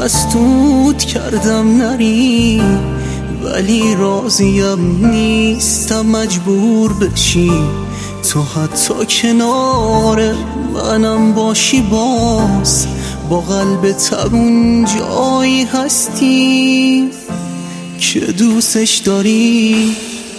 مسدود کردم نری، ولی راضیم نیستم مجبور بشی. تو حتی کنار منم باشی، باز با قلب تبون جایی هستی که دوستش داری.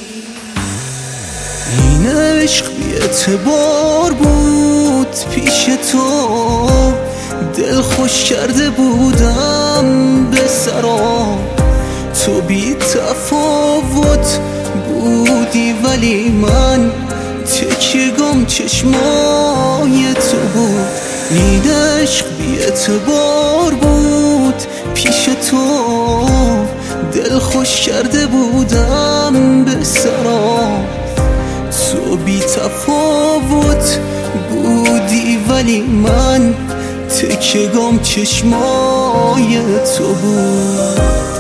این عشق بی اعتبار بود پیش تو، دل خوش کرده بودم به سرا. تو بی تفاوت بودی ولی من تکیه‌گام چشمای تو بود. این عشق بی اعتبار بود پیش تو، دل خوش کرده بودم به سرا. تو بی تفاوت بودی ولی من تکیه‌گام چشمای تو بود.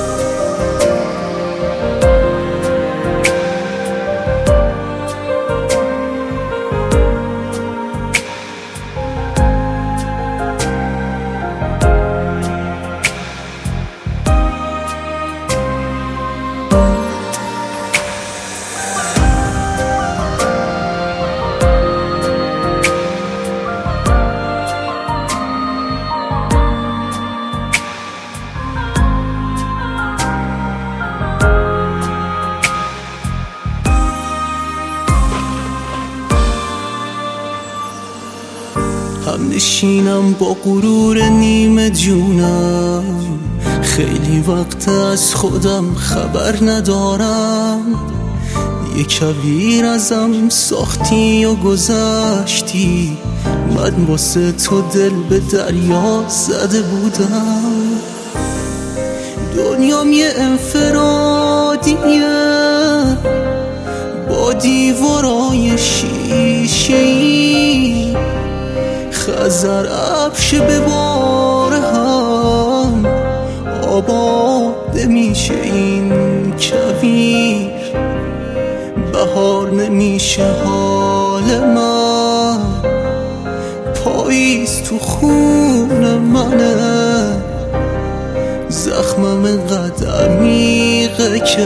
هم نشینم با غرور نیمه جونم، خیلی وقت از خودم خبر ندارم. یک کویر ازم ساختی و گذشتی، من واسه تو دل به دریا زده بودم. دنیام یه انفرادیه با دیوارای شیشه‌ای، خزر عبش به بار هم آباد نمیشه این کویر. بهار نمیشه حال من، پاییز تو خون منه. زخمم انقدر عمیقه که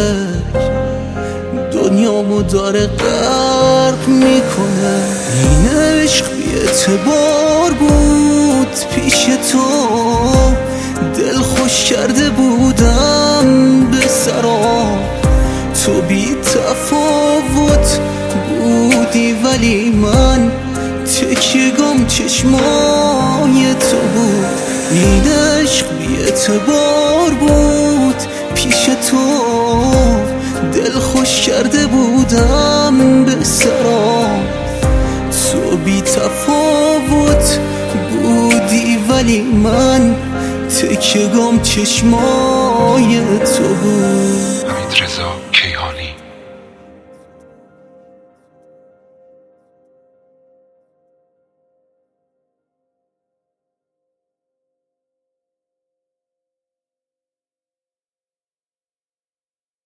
دنیامو داره غرق میکنه. این عشق بی اعتبار بود پیش تو، دل خوش کرده بودم به سرا. تو بی تفاوت بودی ولی من تکیه‌گام چشمای تو بود. این عشق بی اعتبار بود پیش تو، دل خوش کرده بودم به سرا. تو بی تفاوت بودی ولی من تکیه‌گام چشمای تو بود. حمیدرضا کیهانی.